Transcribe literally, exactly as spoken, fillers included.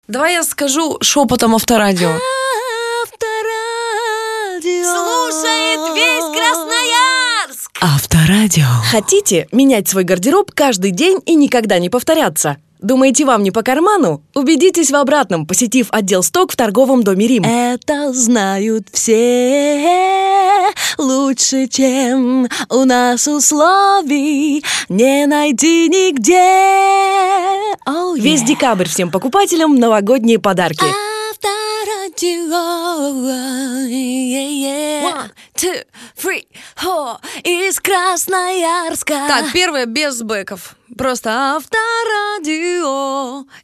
Давай я скажу шепотом Авторадио. Авторадио слушает весь Красноярск. Авторадио. Хотите менять свой гардероб каждый день и никогда не повторяться? Думаете, вам не по карману? Убедитесь в обратном, посетив отдел «Сток» в торговом доме «Рим». Это знают все. Лучше, чем у нас условий, не найти нигде. Oh, yeah. Весь декабрь всем покупателям новогодние подарки. Авторадио. One, two, three, four. Из Красноярска. Так, первое без бэков. Просто Авторадио.